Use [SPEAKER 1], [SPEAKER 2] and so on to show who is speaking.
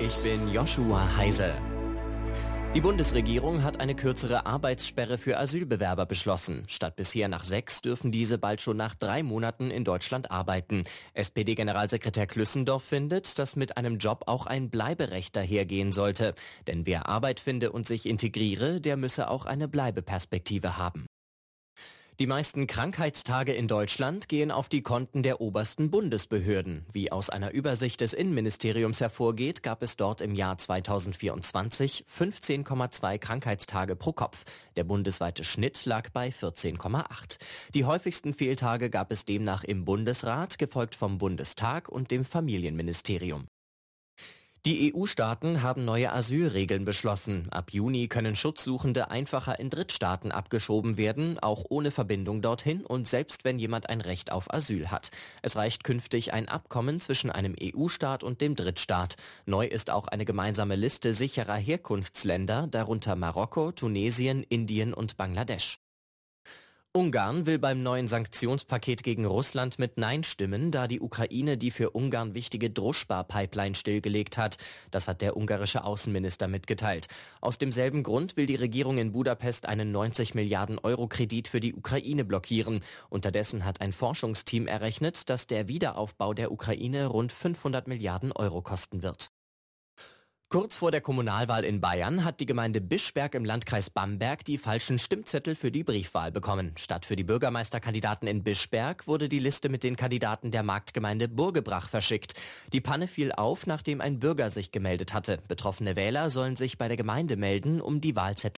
[SPEAKER 1] Ich bin Joshua Heise. Die Bundesregierung hat eine kürzere Arbeitssperre für Asylbewerber beschlossen. Statt bisher nach 6 dürfen diese bald schon nach 3 Monaten in Deutschland arbeiten. SPD-Generalsekretär Klüssendorf findet, dass mit einem Job auch ein Bleiberecht dahergehen sollte. Denn wer Arbeit finde und sich integriere, der müsse auch eine Bleibeperspektive haben. Die meisten Krankheitstage in Deutschland gehen auf die Konten der obersten Bundesbehörden. Wie aus einer Übersicht des Innenministeriums hervorgeht, gab es dort im Jahr 2024 15,2 Krankheitstage pro Kopf. Der bundesweite Schnitt lag bei 14,8. Die häufigsten Fehltage gab es demnach im Bundesrat, gefolgt vom Bundestag und dem Familienministerium. Die EU-Staaten haben neue Asylregeln beschlossen. Ab Juni können Schutzsuchende einfacher in Drittstaaten abgeschoben werden, auch ohne Verbindung dorthin und selbst wenn jemand ein Recht auf Asyl hat. Es reicht künftig ein Abkommen zwischen einem EU-Staat und dem Drittstaat. Neu ist auch eine gemeinsame Liste sicherer Herkunftsländer, darunter Marokko, Tunesien, Indien und Bangladesch. Ungarn will beim neuen Sanktionspaket gegen Russland mit Nein stimmen, da die Ukraine die für Ungarn wichtige Druschba-Pipeline stillgelegt hat. Das hat der ungarische Außenminister mitgeteilt. Aus demselben Grund will die Regierung in Budapest einen 90 Milliarden Euro Kredit für die Ukraine blockieren. Unterdessen hat ein Forschungsteam errechnet, dass der Wiederaufbau der Ukraine rund 500 Milliarden Euro kosten wird. Kurz vor der Kommunalwahl in Bayern hat die Gemeinde Bischberg im Landkreis Bamberg die falschen Stimmzettel für die Briefwahl bekommen. Statt für die Bürgermeisterkandidaten in Bischberg wurde die Liste mit den Kandidaten der Marktgemeinde Burgebrach verschickt. Die Panne fiel auf, nachdem ein Bürger sich gemeldet hatte. Betroffene Wähler sollen sich bei der Gemeinde melden, um die Wahlzettel